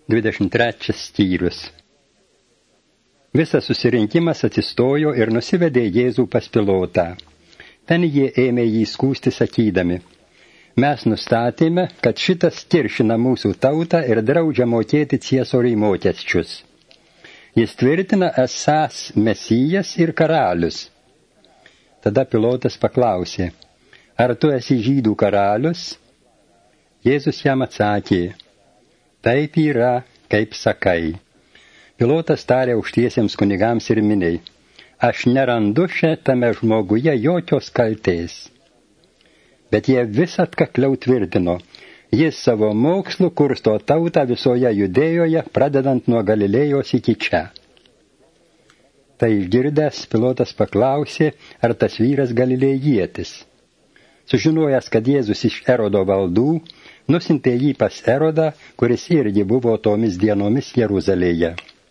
23 skyrius. Visas susirinkimas atsistojo ir nusivedė Jėzų pas Pilotą. Ten jie ėmė jį skųsti sakydami: Mes nustatėme, kad šitas kiršina mūsų tautą ir draudžia mokėti Ciesoriui mokesčius. Jis tvirtina esąs Mesijas ir karalius. Tada Pilotas paklausė: Ar tu esi žydų karalius? Jėzus jam atsakė: Taip yra, kaip sakai. Pilotas tarė aukštiesiems kunigams ir miniai: Aš nerandu šitame žmoguje jokios kaltės. Bet jie vis atkakliau tvirtino: Jis savo mokslu kursto tautą visoje Judėjoje, pradedant nuo Galilėjos iki čia. Tai išgirdęs, Pilotas paklausė, ar tas vyras galilėjietis. Sužinojęs, kad Jėzus iš Erodo valdų, nusintė jį pas Erodą, kuris irgi buvo tomis dienomis Jeruzalėje.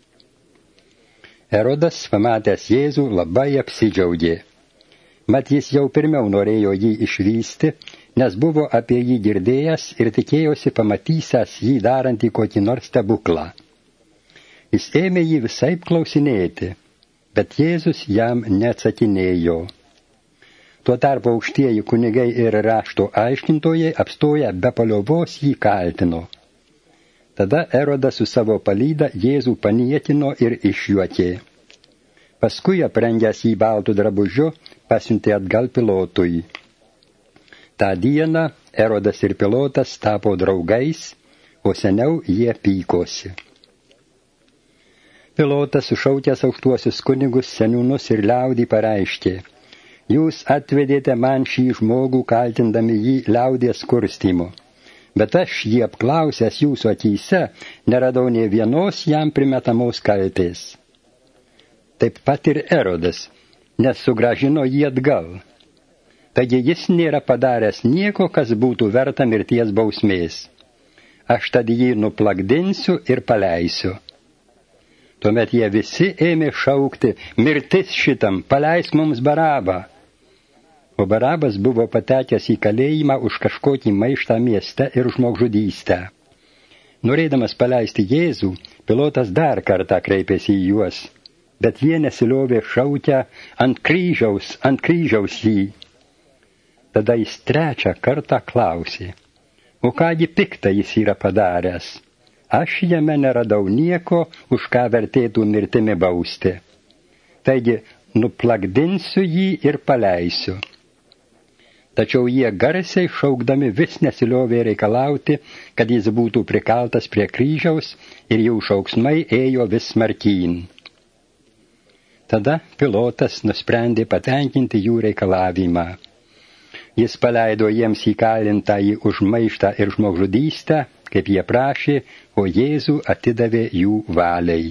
Erodas, pamatęs Jėzų, labai apsidžiaugė. Mat jis jau pirmiau norėjo jį išvysti, nes buvo apie jį girdėjęs ir tikėjosi pamatysęs jį darantį kokį nors stebuklą. Jis ėmė jį visaip klausinėti, bet Jėzus jam neatsakinėjo. Tuo tarpu aukštieji kunigai ir rašto aiškintojai apstoję be paliovos jį kaltino. Tada Erodas su savo palyda Jėzų paniekino ir išjuokė. Paskui, aprengęs jį baltų drabužiu, pasiuntė atgal Pilotui. Ta dieną Erodas ir Pilotas tapo draugais, o seniau jie pykosi. Pilotas, sušaukęs aukštuosius kunigus, seniūnus ir liaudį, pareiškė: Jūs atvedėte man šį žmogų, kaltindami jį liaudies kurstymu. Bet aš jį apklausęs jūsų akyse, neradau nė vienos jam primetamos kaltės. Taip pat ir Erodas, nes sugrąžino jį atgal. Taigi jis nėra padaręs nieko, kas būtų verta mirties bausmės. Aš tad jį nuplakdinsiu ir paleisiu. Tuomet jie visi ėmė šaukti: Mirtis šitam, paleisk mums Barabą. O Barabas buvo patekęs į kalėjimą už kažkokį maištą mieste ir žmogžudystę. Norėdamas paleisti Jėzų, Pilotas dar kartą kreipėsi į juos, bet jie nesiliovė šaukę: ant kryžiaus jį. Tada jis trečią kartą klausė: O kągi piktą jis yra padaręs? Aš jame neradau nieko, už ką vertėtų mirtimi bausti. Taigi, nuplakdinsiu jį ir paleisiu. Tačiau jie garsiai šaukdami vis nesiliovė reikalauti, kad jis būtų prikaltas prie kryžiaus, ir jų šauksmai ėjo vis smarkyn. Tada Pilotas nusprendė patenkinti jų reikalavimą. Jis paleido jiems įkalintąjį už maištą ir žmogžudystę, kaip jie prašė, o Jėzų atidavė jų valiai.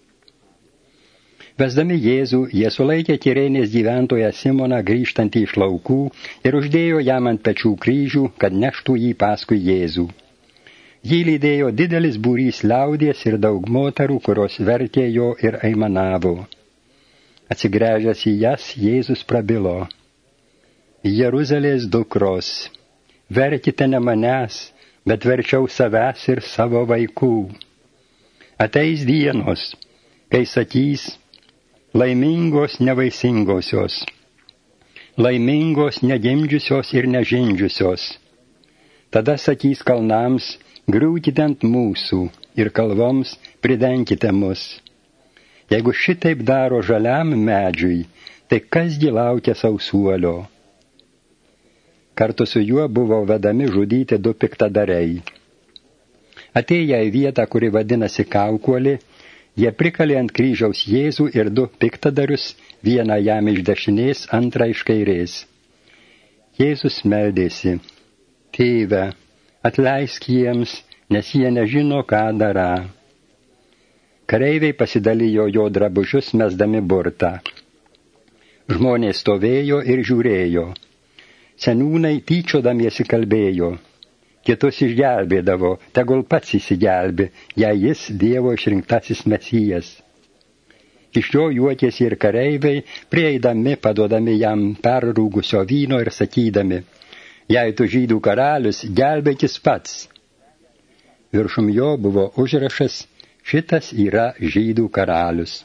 Vesdami Jėzų, jie sulaikė Kirėnės gyventoją Simoną grįžtantį iš laukų ir uždėjo jam ant pečių kryžių, kad neštų jį paskui Jėzų. Jį lydėjo didelis būrys liaudies ir daug moterų, kurios verkė jo ir aimanavo. Atsigręžęs į jas, Jėzus prabilo: Jeruzalės dukros, verkite ne manęs, bet verčiau savęs ir savo vaikų. Ateis dienos, kai sakys: Laimingos nevaisingosios, laimingos negimdžiusios ir nežindžiusios. Tada sakys kalnams: griūkite ant mūsų, ir kalvoms: pridenkite mus. Jeigu šitaip daro žaliam medžiui, tai kasgi laukia sausuolio? Kartu su juo buvo vedami žudyti 2 piktadariai. Atėję į vietą, kuri vadinasi Kaukolė, jie prikalė ant kryžiaus Jėzų ir 2 piktadarius, vieną jam iš dešinės, antrą iš kairės. Jėzus meldėsi: Tėve, atleisk jiems, nes jie nežino, ką darą. Kareiviai pasidalijo jo drabužius, mesdami burtą. Žmonės stovėjo ir žiūrėjo. Seniūnai tyčiodamiesi kalbėjo: Kitus išgelbėdavo, tegul pats įsigelbė, jei jis Dievo išrinktasis Mesijas. Iš jo juokėsi ir kareiviai, prieidami, paduodami jam perrūgusio vyno ir sakydami: Jei tu žydų karalius, gelbėkis pats. Viršum jo buvo užrašas: šitas yra žydų karalius.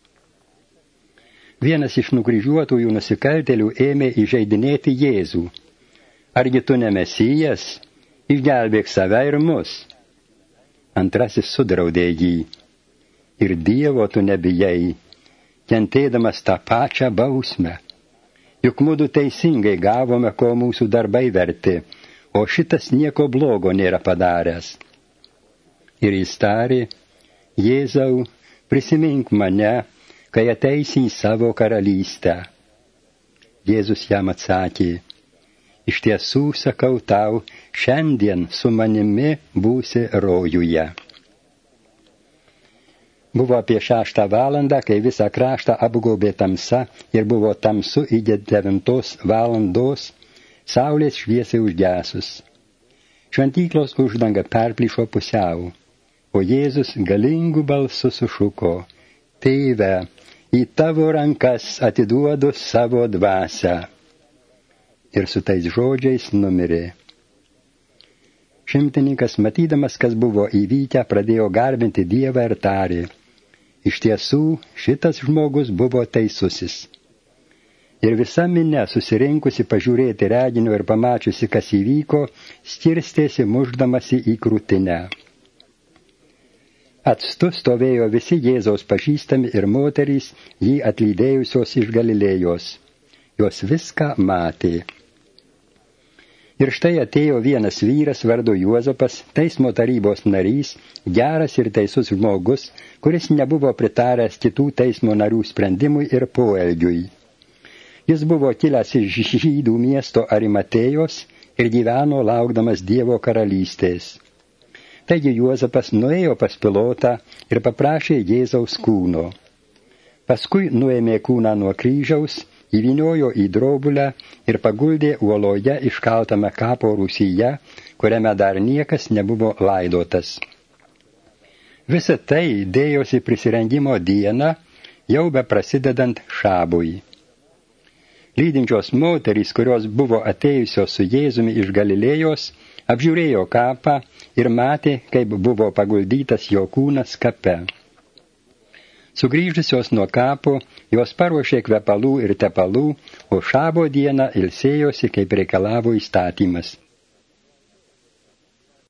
Vienas iš nukryžiuotųjų nusikaltėlių ėmė įžeidinėti Jėzų. Argi tu ne Mesijas? Išgelbėk save ir mus. Antrasis sudraudė jį. Ir Dievo tu nebijai, kentėdamas tą pačią bausmę. Juk mudu teisingai gavome, ko mūsų darbai verti, o šitas nieko blogo nėra padaręs. Ir jis tarė: Jėzau, prisimink mane, kai ateisi į savo karalystę. Jėzus jam atsakė: iš tiesų sakau tau, šiandien su manimi būsi rojuje. Buvo apie 6 valandą, kai visą kraštą apgaubė tamsa ir buvo tamsu iki 9 valandos, saulės šviesai užgesus. Šventyklos uždanga perplyšo pusiau, o Jėzus galingu balsu sušuko: Tėve, į tavo rankas atiduodu savo dvasią. Ir su tais žodžiais numirė. Šimtininkas, matydamas, kas buvo įvykę, pradėjo garbinti Dievą ir tarė: iš tiesų, šitas žmogus buvo teisusis. Ir visa minia, susirinkusi pažiūrėti reginio ir pamačiusi, kas įvyko, skirstėsi muždamasi į krūtinę. Atstu stovėjo visi Jėzaus pažįstami ir moterys, jį atlydėjusios iš Galilėjos. Jos viską matė. Ir štai atėjo vienas vyras vardu Juozapas, teismo tarybos narys, geras ir teisus žmogus, kuris nebuvo pritaręs kitų teismo narių sprendimui ir poelgiui. Jis buvo kilęs iš žydų miesto Arimatėjos ir gyveno laukdamas Dievo karalystės. Taigi Juozapas nuėjo pas Pilotą ir paprašė Jėzaus kūno. Paskui nuėmė kūną nuo kryžiaus, įvyniojo į drobulę ir paguldė uoloje iškaltame kapo rūsyje, kuriame dar niekas nebuvo laidotas. Visa tai dėjosi prisirengimo dieną, jau be prasidedant šabui. Lydinčios moterys, kurios buvo atėjusios su Jėzumi iš Galilėjos, apžiūrėjo kapą ir matė, kaip buvo paguldytas jo kūnas kape. Sugrįžusios nuo kapo, jos paruošė kvepalų ir tepalų, o šabo dieną ilsėjosi, kaip reikalavo įstatymas.